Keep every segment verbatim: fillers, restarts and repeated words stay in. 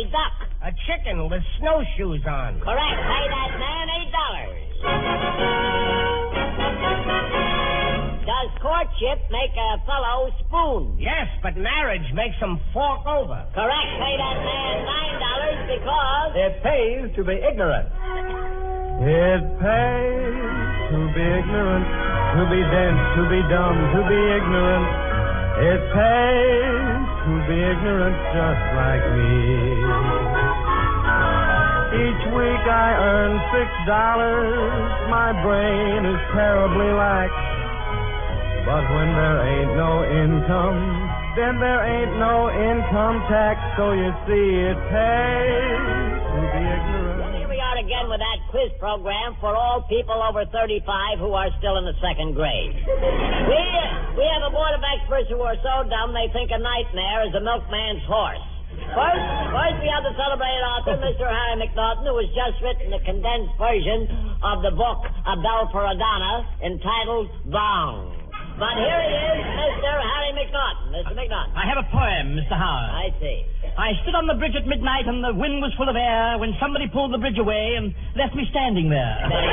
duck? A chicken with snowshoes on. Correct. Pay that man eight dollars. Does courtship make a fellow spoon? Yes, but marriage makes him fork over. Correct. Pay that man nine dollars because... It pays to be ignorant. It pays to be ignorant, to be dense, to be dumb, to be ignorant. It pays to be ignorant just like me. Each week I earn six dollars. My brain is terribly lax. But when there ain't no income, then there ain't no income tax. So you see, it pays to be ignorant. Well, here we are again with that quiz program for all people over thirty-five who are still in the second grade. We, we have a board of experts who are so dumb they think a nightmare is a milkman's horse. First, first we have the celebrated author, Mister Harry McNaughton, who has just written a condensed version of the book A Bell for a Donna entitled Bong. But here he is, Mister Harry McNaughton. Mister McNaughton. I have a poem, Mister Howard. I see. I stood on the bridge at midnight and the wind was full of air when somebody pulled the bridge away and left me standing there.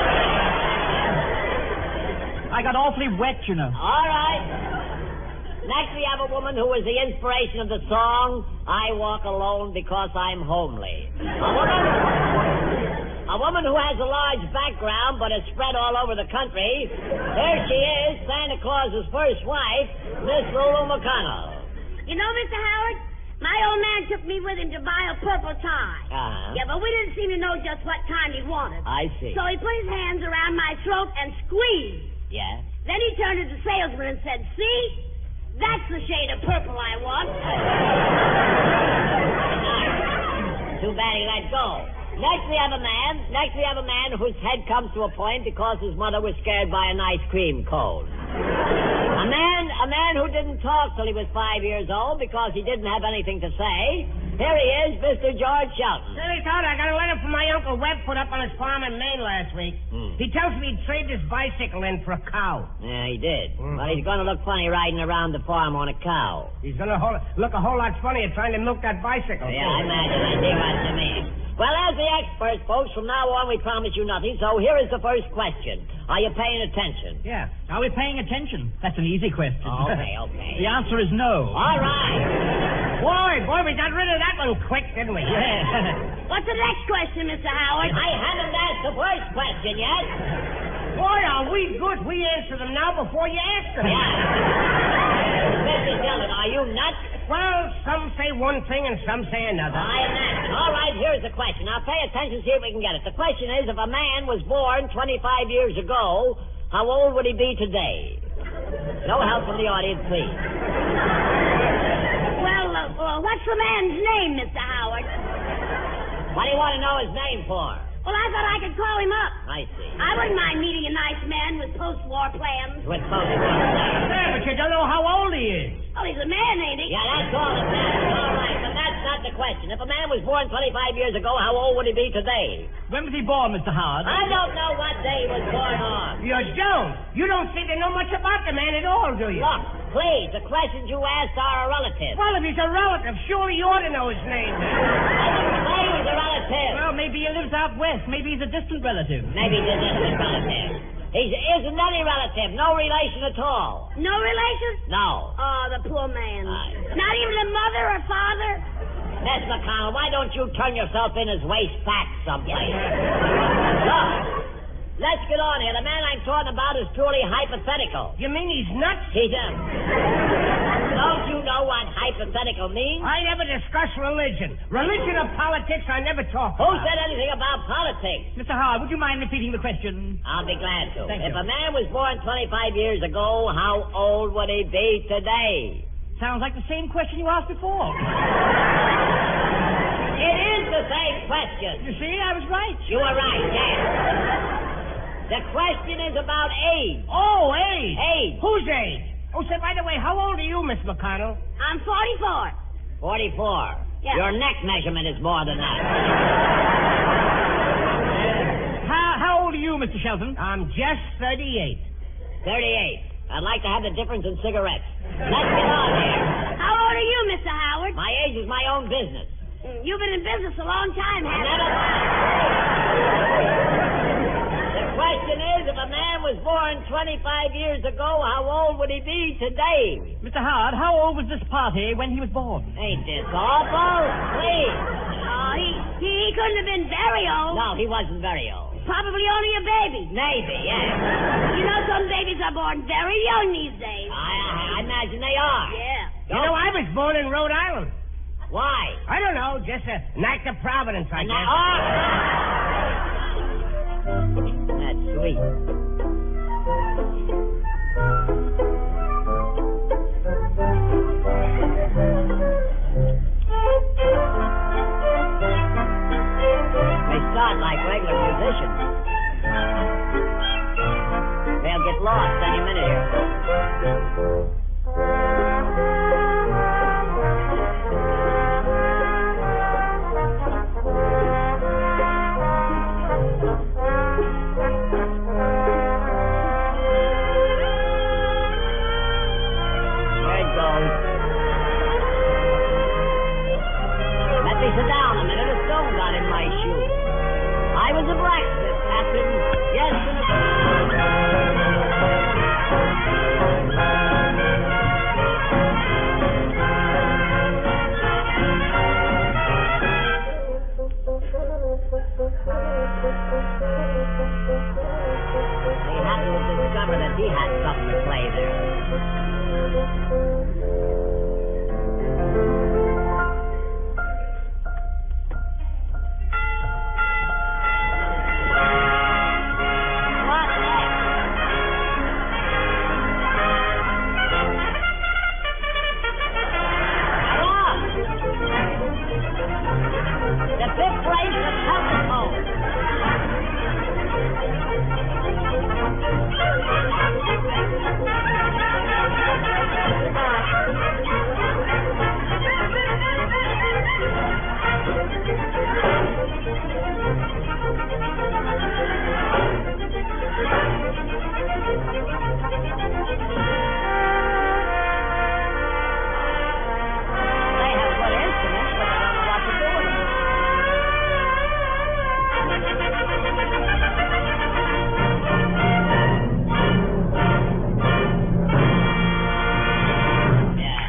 I got awfully wet, you know. All right. Next we have a woman who was the inspiration of the song, I Walk Alone Because I'm Homely. A woman, a woman who has a large background but is spread all over the country. Here she is, Santa Claus's first wife, Miss Lulu McConnell. You know, Mister Howard, my old man took me with him to buy a purple tie. Uh-huh. Yeah, but we didn't seem to know just what kind he wanted. I see. So he put his hands around my throat and squeezed. Yeah? Then he turned to the salesman and said, see? That's the shade of purple I want. Too bad he let go. Next we have a man, next we have a man whose head comes to a point because his mother was scared by an ice cream cone. A man, a man who didn't talk till he was five years old because he didn't have anything to say. Here he is, Mister George Shelton. Silly Todd, I got a letter from my Uncle Webb put up on his farm in Maine last week. Hmm. He tells me he'd trade his bicycle in for a cow. Yeah, he did. Mm-hmm. But he's going to look funny riding around the farm on a cow. He's going to look a whole lot funnier trying to milk that bicycle. Yeah, I imagine. I see what you mean. Well, as the experts, folks, from now on we promise you nothing, so here is the first question. Are you paying attention? Yeah. Are we paying attention? That's an easy question. Oh, okay, okay. The answer is no. All right. Boy, boy, we got rid of that one quick, didn't we? Yeah. What's the next question, Mister Howard? I haven't asked the first question yet. Boy, are we good. We answer them now before you ask them. Yeah. Mister Dillon, are you nuts? Well, some say one thing and some say another. I imagine. All right, here's the question. Now, pay attention, see if we can get it. The question is, if a man was born twenty-five years ago, how old would he be today? No help from the audience, please. Well, uh, uh, what's the man's name, Mister Howard? What do you want to know his name for? Well, I thought I could call him up. I see. I wouldn't mind meeting a nice man with post-war plans. With post-war plans. Yeah, but you don't know how old he is. Oh, he's a man, ain't he? Yeah, that's all that matters. All right, but that's not the question. If a man was born twenty-five years ago, how old would he be today? When was he born, Mister Howard? I don't know what day he was born on. You don't. You don't seem to know much about the man at all, do you? Look, please, the questions you asked are a relative. Well, if he's a relative, surely you ought to know his name. I didn't say he was a relative. Well, maybe he lives out west. Maybe he's a distant relative. Maybe he's a distant relative. He isn't any relative. No relation at all. No relation? No. Oh, the poor man. Aye. Not even a mother or father? Miss McConnell, why don't you turn yourself in as waste facts someplace? Look, let's get on here. The man I'm talking about is purely hypothetical. You mean he's nuts? He does. Don't you know what hypothetical means? I never discuss religion. Religion or politics, I never talk Who about. said anything about politics? Mister Howard, would you mind repeating the question? I'll be glad to. Thank if you. a man was born twenty-five years ago, how old would he be today? Sounds like the same question you asked before. It is the same question. You see, I was right. You were right, yes. The question is about age. Oh, age. Age. Whose age? Oh, say, by the way, how old are you, Miss McConnell? I'm forty-four. forty-four. Yeah. Your neck measurement is more than that. How, how old are you, Mister Shelton? I'm just thirty-eight. thirty-eight. I'd like to have the difference in cigarettes. Let's get on here. How old are you, Mister Howard? My age is my own business. Mm, You've been in business a long time, I haven't never you? The question is, if a man was born twenty-five years ago, how old would he be today? Mister Howard, how old was this party when he was born? Ain't this awful? Please. Oh, he, he, he couldn't have been very old. No, he wasn't very old. Probably only a baby. Maybe, yeah. You know, some babies are born very young these days. I, I imagine they are. Yeah. You know, I was born in Rhode Island. Why? I don't know, just an act of providence, I And guess. that- oh. That's sweet. They start like regular musicians. They'll get lost any minute here. There it goes. Let me sit down a minute. A stone got in my shoe. I was a blacksmith, Captain. Yes, and a... He had to have discovered that he had something to play there. What next? Come on! The fifth race of telephone. They have good instruments, but they don't know what to do with them. Yeah.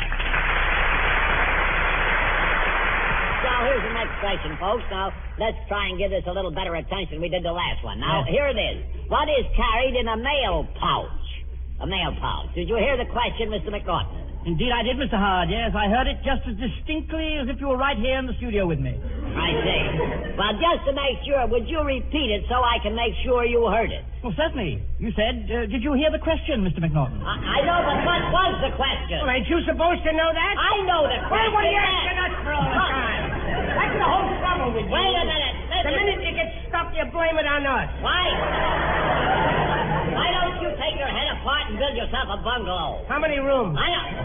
So here's the next question, folks. Now, let's try and give this a little better attention we did the last one. Now, here it is. What is carried in a mail pouch? A mail pouch. Did you hear the question, Mister McNaughton? Indeed I did, Mister Howard. Yes, I heard it just as distinctly as if you were right here in the studio with me. I see. Well, just to make sure, would you repeat it so I can make sure you heard it? Well, certainly. You said, uh, did you hear the question, Mister McNaughton? I, I know, but what was the question? Well, ain't you supposed to know that? I know the Well, question. what are you asking us for all the Look, time? That's the whole trouble with you. Wait a minute. The Listen. minute you get stuck, you blame it on us. Why? Why don't you take your head apart and build yourself a bungalow? How many rooms? I know.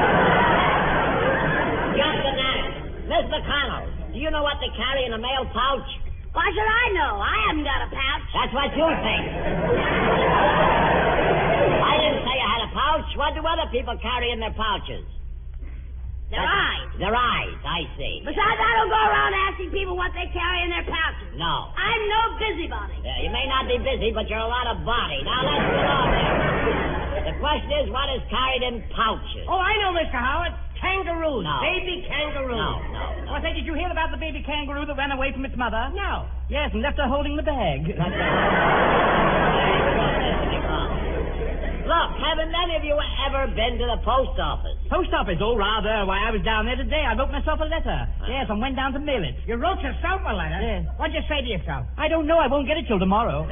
Just a minute. Miss McConnell, do you know what they carry in a mail pouch? Why should I know? I haven't got a pouch. That's what you think. I didn't say I had a pouch. What do other people carry in their pouches? Their eyes. Their eyes, I see. Besides, I don't go around asking people what they carry in their pouches. No. I'm no busybody. Yeah, you may not be busy, but you're a lot of body. Now, let's get on there. The question is, what is carried in pouches? Oh, I know, Mister Howard. Kangaroos. No. Baby kangaroos. No, no, no. Well, say, did you hear about the baby kangaroo that ran away from its mother? No. Yes, and left her holding the bag. That's it. Look, haven't any of you ever been to the post office? Post office? Oh, rather. Why, I was down there today. I wrote myself a letter. Yes, and went down to mail it. You wrote yourself a letter? Yes. What'd you say to yourself? I don't know. I won't get it till tomorrow.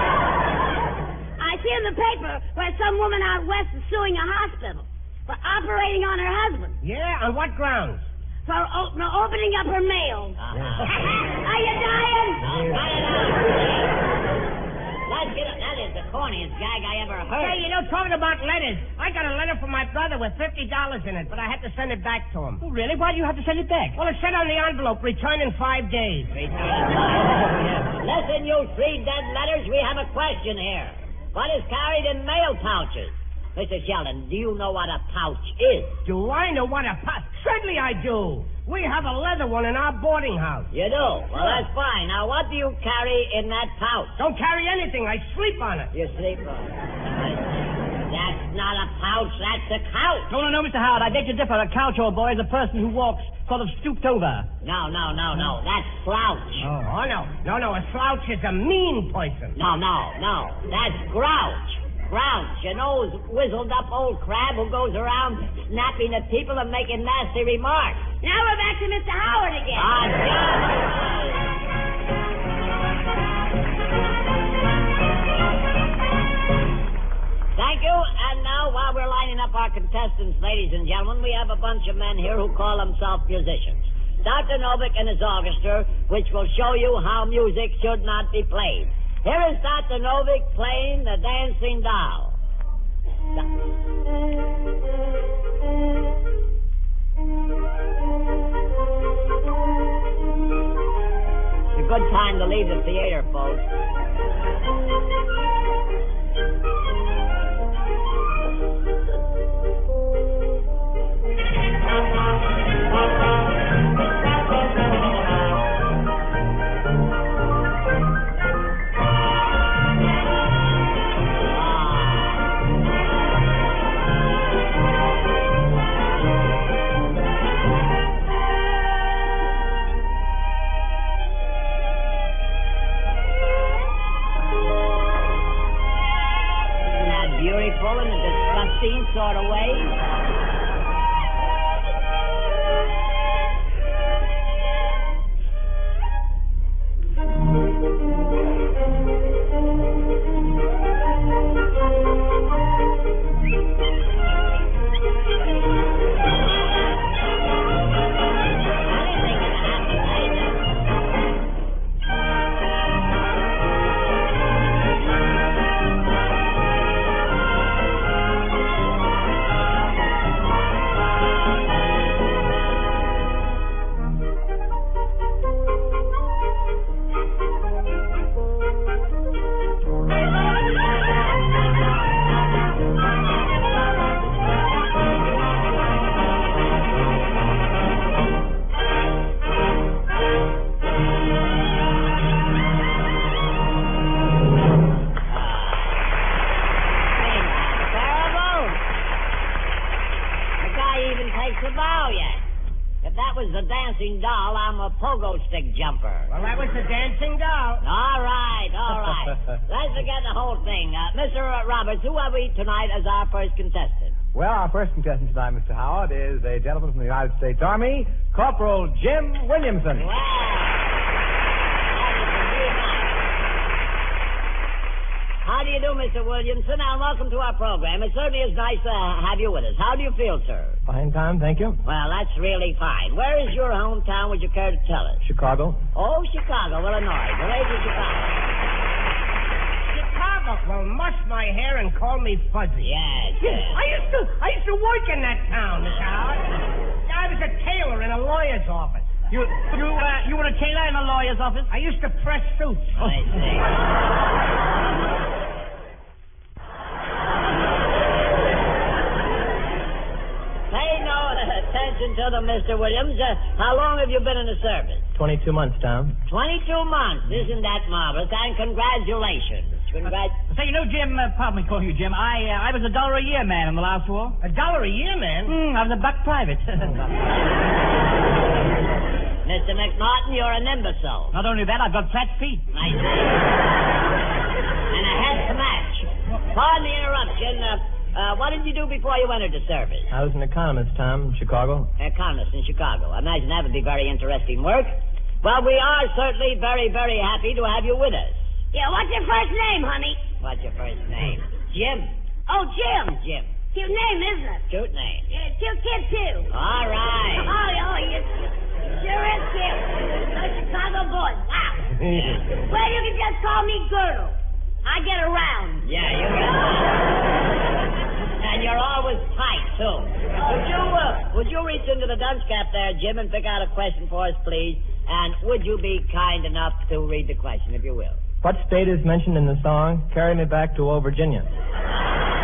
I see in the paper where some woman out west is suing a hospital for operating on her husband. Yeah, on what grounds? For o- no, opening up her mail. Uh-huh. Are you dying? Now, cut it out. Let's get it. That is the corniest gag I ever heard. Hey, you know, talking about letters, I got a letter from my brother with fifty dollars in it, but I had to send it back to him. Oh, really? Why do you have to send it back? Well, it said on the envelope, return in five days. Listen, you three dead letters, we have a question here. What is carried in mail pouches? Mister Sheldon, do you know what a pouch is? Do I know what a pouch? Certainly I do. We have a leather one in our boarding house. You do? Well, that's fine. Now, what do you carry in that pouch? Don't carry anything. I sleep on it. You sleep on it. That's not a pouch. That's a couch. No, no, no, Mister Howard. I beg to differ. A couch, old boy, is a person who walks sort of stooped over. No, no, no, no. That's slouch. Oh, oh no. No, no. A slouch is a mean person. No, no, no. That's grouch. Grouch. You know, wizzled up old crab who goes around snapping at people and making nasty remarks. Now we're back to Mister Howard again. Ah, John. Thank you. And now, while we're lining up our contestants, ladies and gentlemen, we have a bunch of men here who call themselves musicians. Doctor Novick and his orchestra, which will show you how music should not be played. Here is Doctor Novick playing the Dancing Doll. It's a good time to leave the theater, folks. Beautiful in a disgusting sort of way. Doll, I'm a pogo stick jumper. Well, that was the dancing doll. All right, all right. Let's forget the whole thing. Uh, Mister Roberts, who have we tonight as our first contestant? Well, our first contestant tonight, Mister Howard, is a gentleman from the United States Army, Corporal Jim Williamson. Well, that is indeed nice. How do you do, Mister Williamson? And welcome to our program. It certainly is nice to have you with us. How do you feel, sir? Fine, Tom, thank you. Well, that's really fine. Where is your hometown? Would you care to tell us? Chicago. Oh, Chicago, Illinois. The lady of Chicago. Chicago. Well, mush my hair and call me Fuzzy. Yes, yes. I used to, I used to work in that town, Mister Howard. I was a tailor in a lawyer's office. You, you, uh, you were a tailor in a lawyer's office? I used to press suits. I see. Pay no attention to them, Mister Williams. Uh, how long have you been in the service? Twenty-two months, Tom. Twenty-two months. Isn't that marvelous? And congratulations. Congrat- Say, you know, Jim, uh, pardon me calling you Jim, I uh, I was a dollar a year man in the last war. A dollar a year, man? Mm, I was a buck private. Mister McNaughton, you're an imbecile. Not only that, I've got fat feet. I see. And a hat to match. Pardon the interruption. Uh, uh, what did you do before you entered the service? I was an economist, Tom, in Chicago. Economist in Chicago. I imagine that would be very interesting work. Well, we are certainly very, very happy to have you with us. Yeah, what's your first name, honey? What's your first name? Jim. Oh, Jim. Jim. Cute name, isn't it? Cute name. Yeah, cute kid, too. All right. Oh, oh, you sure is cute. Those Chicago boys. Wow. Well, you can just call me Girdle. I get around. Yeah, you get And you're always tight, too. Would you, uh, would you reach into the dunce cap there, Jim, and pick out a question for us, please? And would you be kind enough to read the question, if you will? What state is mentioned in the song, Carry Me Back to Old Virginia?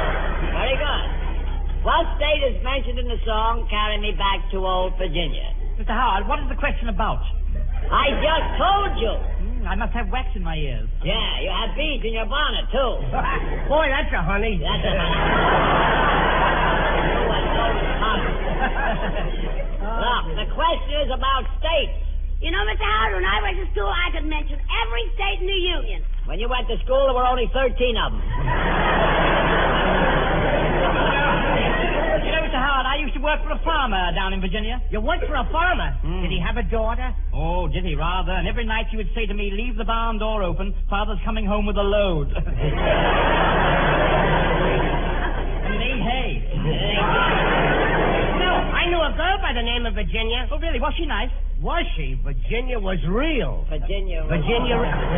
Very good. What state is mentioned in the song, Carry Me Back to Old Virginia? Mister Howard, what is the question about? I just told you. Hmm, I must have wax in my ears. Yeah, you have beads in your bonnet, too. Boy, that's a honey. That's a Look, the question is about states. You know, Mister Howard, when I went to school, I could mention every state in the Union. When you went to school, there were only thirteen of them. You know, Mister Howard, I used to work for a farmer down in Virginia. You worked for a farmer? Mm. Did he have a daughter? Oh, did he, rather? And every night he would say to me, leave the barn door open. Father's coming home with a load. And they hay. No, I knew a girl by the name of Virginia. Oh, really? Was she nice? Was she? Virginia was real. Virginia. Virginia.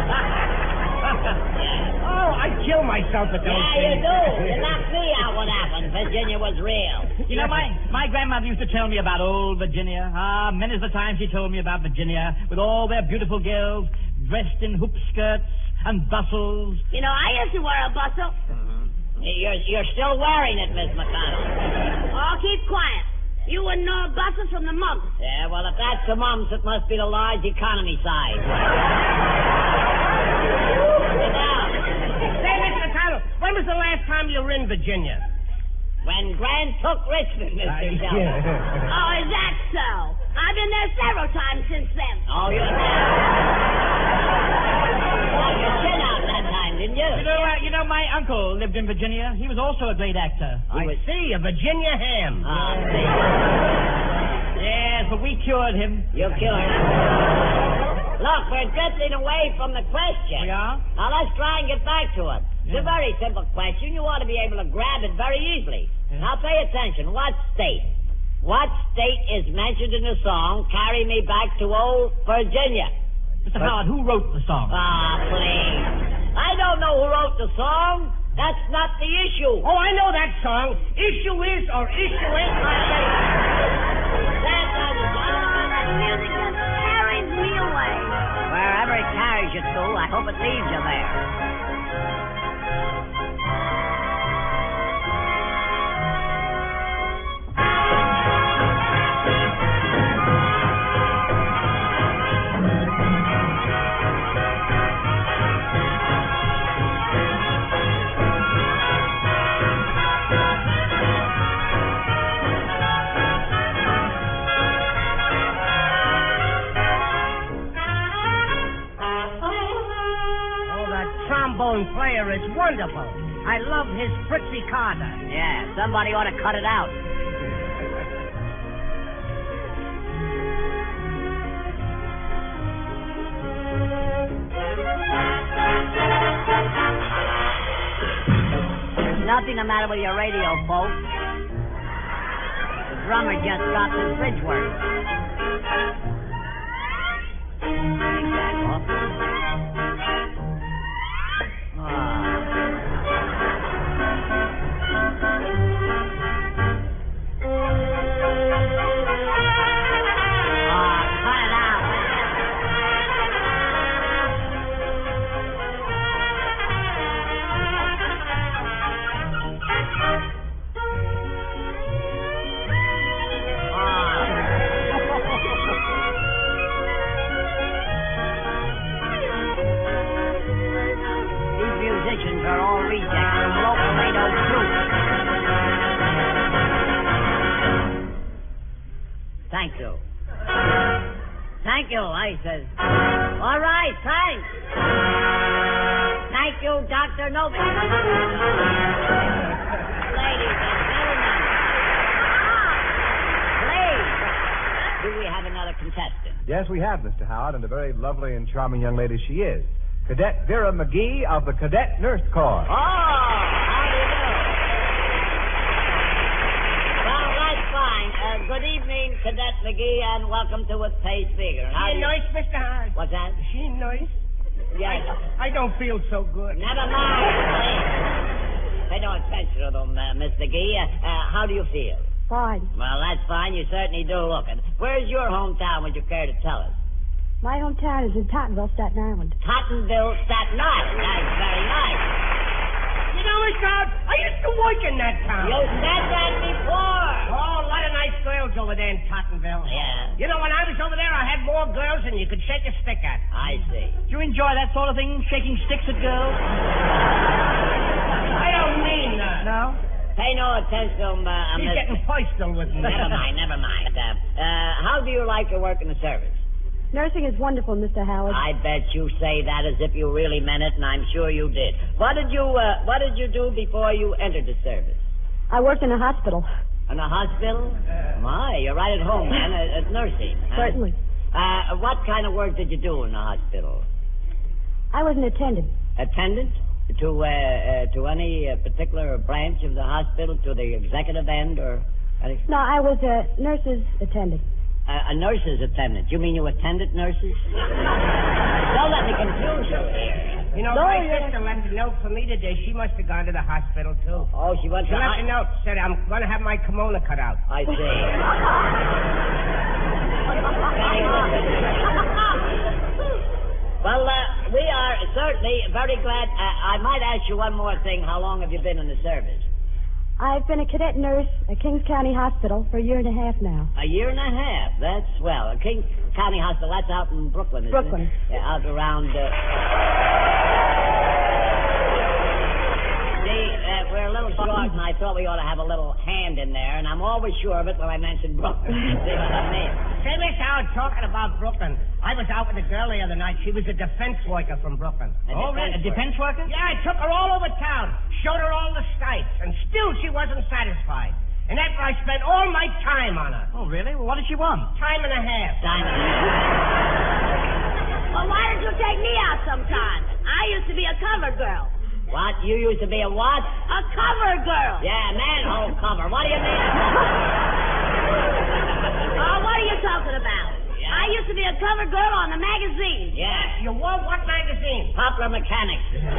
Oh, I'd kill myself at those Yeah, things. you do. You knocked me out what happened. Virginia was real. You know, my, my grandmother used to tell me about old Virginia. Ah, many's the time she told me about Virginia, with all their beautiful girls dressed in hoop skirts and bustles. You know, I used to wear a bustle. Mm-hmm. You're, you're still wearing it, Miss McConnell. Oh, keep quiet. You wouldn't know a bustle from the mumps. Yeah, well, if that's the mumps, it must be the large economy size. Sit down. Say, Mister McConnell, when was the last time you were in Virginia? When Grant took Richmond, Mister Sheldon. Oh, is that so? I've been there several times since then. Oh, you Got your chin out that time, didn't you? You know, uh, you know, my uncle lived in Virginia. He was also a great actor. I was- see, a Virginia ham. Oh, Yes, but we cured him. you killed him. Look, we're drifting away from the question. We are? Now, let's try and get back to it. It's Yeah. a very simple question. You ought to be able to grab it very easily. Yeah. Now, pay attention. What state? What state is mentioned in the song, Carry Me Back to Old Virginia? Mister Howard, who wrote the song? Ah, please. I don't know who wrote the song. That's not the issue. Oh, I know that song. Issue is or issue ain't my That doesn't Oh, that music just carries me away. Wherever it carries you to, I hope it leaves you there. Oh, that trombone player is wonderful. I love his Fritzy Carter. Yeah, somebody ought to cut it out. There's nothing the matter with your radio, folks. The drummer just dropped his bridge work. Take that off. Are all rejects from local made old troops. Thank you. Thank you, I says. All right, thanks. Thank you, Doctor Novak. Ladies and gentlemen. Please. Do we have another contestant? Yes, we have, Mister Howard, and a very lovely and charming young lady she is. Cadet Vera McGee of the Cadet Nurse Corps. Oh, how do you do? Well, that's fine. Uh, good evening, Cadet McGee, and welcome to With Pay Speaker. How She do you... nice, Mister Howard? What's that? She nice? Yes. I don't feel so good. Never mind, please. Pay no attention to them, uh, Miss McGee. Uh, uh, how do you feel? Fine. Well, that's fine. You certainly do look. And where's your hometown, would you care to tell us? My hometown is in Tottenville, Staten Island. Tottenville, Staten Island. That's very nice. You know, Mister Howard, I used to work in that town. You said that before. Oh, a lot of nice girls over over there in Tottenville? Yeah. You know, when I was over there, I had more girls than you could shake a stick at. I see. Do you enjoy that sort of thing, shaking sticks at girls? I don't mean that. No? Pay no attention to him. Uh, He's Miss- getting personal with me. Never mind, never mind. Uh, uh, how do you like your work in the service? Nursing is wonderful, Mister Howard. I bet you say that as if you really meant it, and I'm sure you did. What did you uh, What did you do before you entered the service? I worked in a hospital. In a hospital? My, you're right at home, man, at, at nursing. Huh? Certainly. Uh, what kind of work did you do in the hospital? I was an attendant. Attendant? To uh, uh, to any uh, particular branch of the hospital, to the executive end, or any... No, I was a nurse's attendant. Uh, a nurse's attendant. You mean you attended nurses? Don't let me confuse you here. You know, No, my you're- sister left a note for me today. She must have gone to the hospital, too. Oh, she went She to... left a note. Said, I'm going to have my kimono cut out. I see. Well, uh, we are certainly very glad. Uh, I might ask you one more thing. How long have you been in the service? I've been a cadet nurse at Kings County Hospital for a year and a half now. A year and a half. That's swell. Uh, King County Hospital, that's out in Brooklyn, isn't Brooklyn. it? Yeah, out around... Uh... See, uh, we're a little short, and I thought we ought to have a little hand in there, and I'm always sure of it when I mention Brooklyn. See what I mean? Say, Miss Howard, talking about Brooklyn, I was out with a girl the other night. She was a defense worker from Brooklyn. A Oh, defense really? A defense worker? Yeah, I took her all over town, showed her all the sights, and still she wasn't satisfied. And after I spent all my time on her, Oh, really? Well, what did she want? time and a half. Diamond. Well, why don't you take me out sometime? I used to be a cover girl. What? You used to be a what? A cover girl. Yeah, manhole cover. What do you mean? Oh, what are you talking about? Yeah. I used to be a cover girl on the magazine. Yeah, You want what magazine? Popular Mechanics.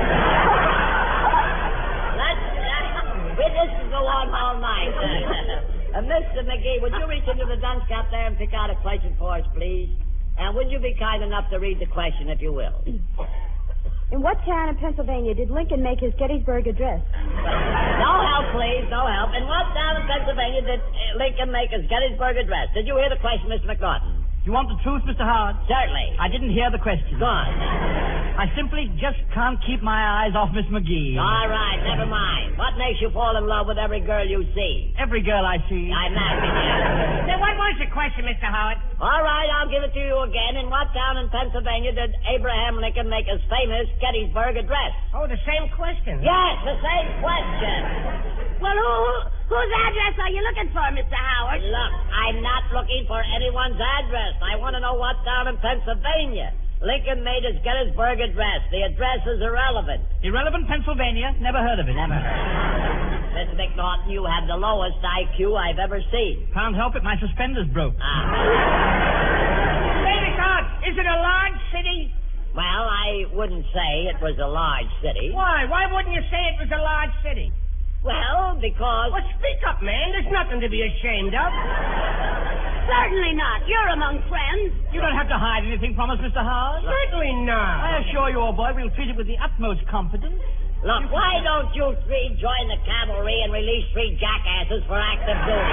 Let's, uh, we this can go on all night. Uh, uh, Mister McGee, would you reach into the dunce cap there and pick out a question for us, please? And would you be kind enough to read the question, if you will? In what town in Pennsylvania did Lincoln make his Gettysburg Address? No help, please. No help. In what town in Pennsylvania did uh, Lincoln make his Gettysburg Address? Did you hear the question, Mister McNaughton? You want the truth, Mister Howard? Certainly. I didn't hear the question. Go on. I simply just can't keep my eyes off Miss McGee. All right, never mind. What makes you fall in love with every girl you see? Every girl I see. I'm asking you. Say, what was the question, Mister Howard? All right, I'll give it to you again. In what town in Pennsylvania did Abraham Lincoln make his famous Gettysburg Address? Oh, the same question. Yes, the same question. Well, who, whose address are you looking for, Mister Howard? Look, I'm not looking for anyone's address. I want to know what town in Pennsylvania Lincoln made his Gettysburg Address. The address is irrelevant. Irrelevant Pennsylvania? Never heard of it. Never heard. Mister McNaughton, you have the lowest I Q I've ever seen. Can't help it. My suspenders broke. Ah. Say, Miss Howard, is it a large city? Well, I wouldn't say it was a large city. Why? Why wouldn't you say it was a large city? Well, because... Well, speak up, man. There's nothing to be ashamed of. Certainly not. You're among friends. You don't have to hide anything from us, Mister Howard. Certainly not. I assure you, old boy, we'll treat it with the utmost confidence. Look, why don't you three join the cavalry and release three jackasses for active duty?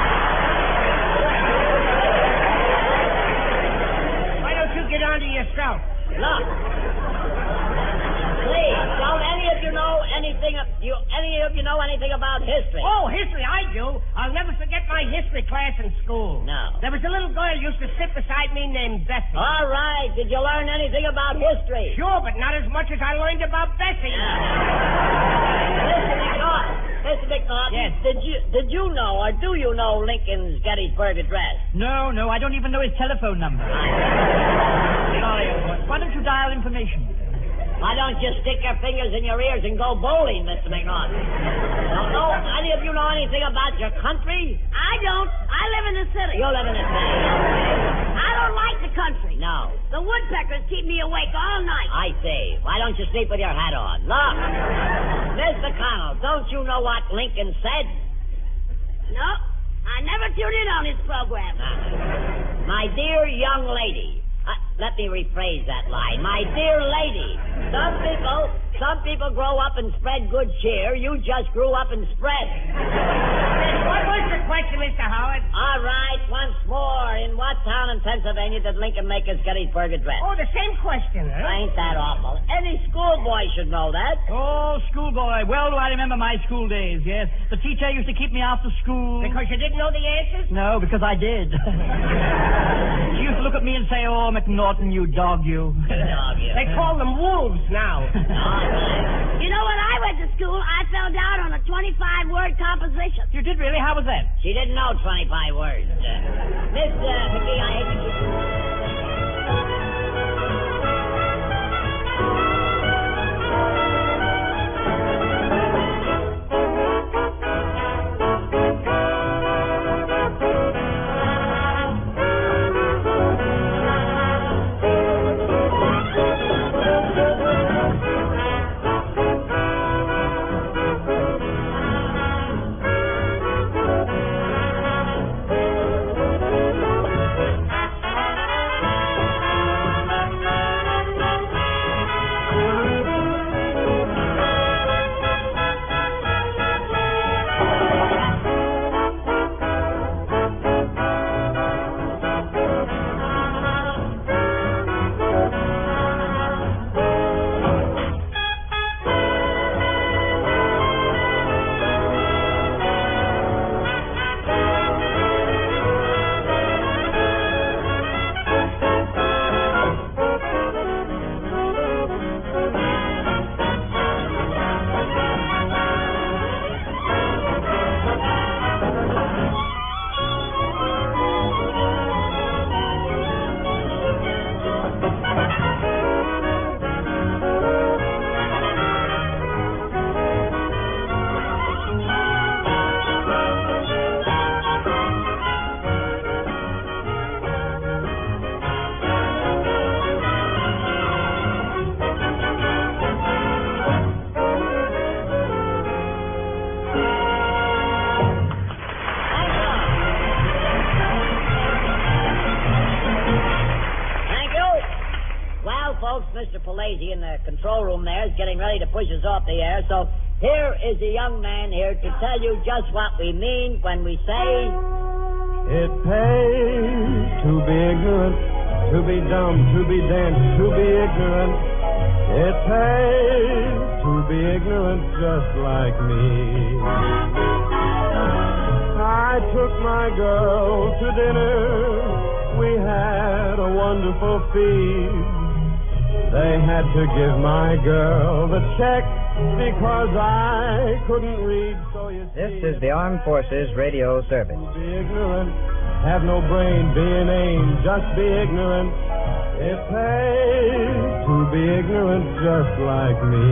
Why don't you get on to yourself? Look. Please, don't any of you know anything of, you any of you know anything about history? Oh, history, I do. I'll never forget my history class in school. No. There was a little girl who used to sit beside me named Bessie. All right. Did you learn anything about history? Sure, but not as much as I learned about Bessie. Mister McNaughton, Mister McNaughton, Yes. did you did you know or do you know Lincoln's Gettysburg Address? No, no, I don't even know his telephone number. Sorry, old boy. Why don't you dial information? Why don't you stick your fingers in your ears and go bowling, Mister McNaughton? Don't know any of you know anything about your country? I don't. I live in the city. You live in a city. I don't like the country. No. The woodpeckers keep me awake all night. I see. Why don't you sleep with your hat on? Look, Mister Connell, don't you know what Lincoln said? No, I never tune in on his program. Ah. My dear young lady. Uh, let me rephrase that line. My dear lady, some people, some people grow up and spread good cheer. You just grew up and spread. What was the question, Mister Howard? All right, once more. In what town in Pennsylvania did Lincoln make his Gettysburg Address? Oh, the same question, huh? Ain't that awful? Any schoolboy should know that. Oh, schoolboy. Well do I remember my school days, yes. The teacher used to keep me after school. Because you didn't know the answers? No, because I did. She used to look at me and say, oh, McNaughton, you dog, you. Dog, you. They call them wolves now. You know, when I went to school, I fell down on a twenty-five word composition. You did really? How was that? She didn't know twenty-five words. Uh, Miss uh, McGee, I hate to keep you. Mister Palazzi in the control room there is getting ready to push us off the air, so here is a young man here to tell you just what we mean when we say... It pays to be ignorant, to be dumb, to be dense, to be ignorant. It pays to be ignorant just like me. I took my girl to dinner. We had a wonderful feast. They had to give my girl the check because I couldn't read, so you see... This is the Armed Forces Radio Service. Be ignorant, have no brain, be inane, just be ignorant. It pays to be ignorant just like me.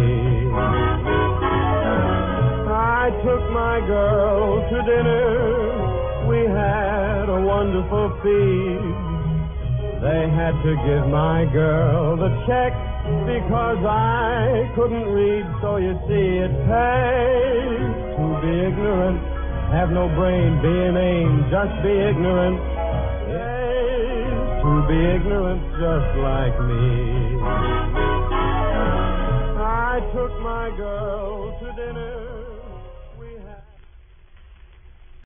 I took my girl to dinner. We had a wonderful feast. They had to give my girl the check because I couldn't read, so you see it pays to be ignorant, have no brain, be inane, just be ignorant. It pays to be ignorant just like me. I took my girl to dinner.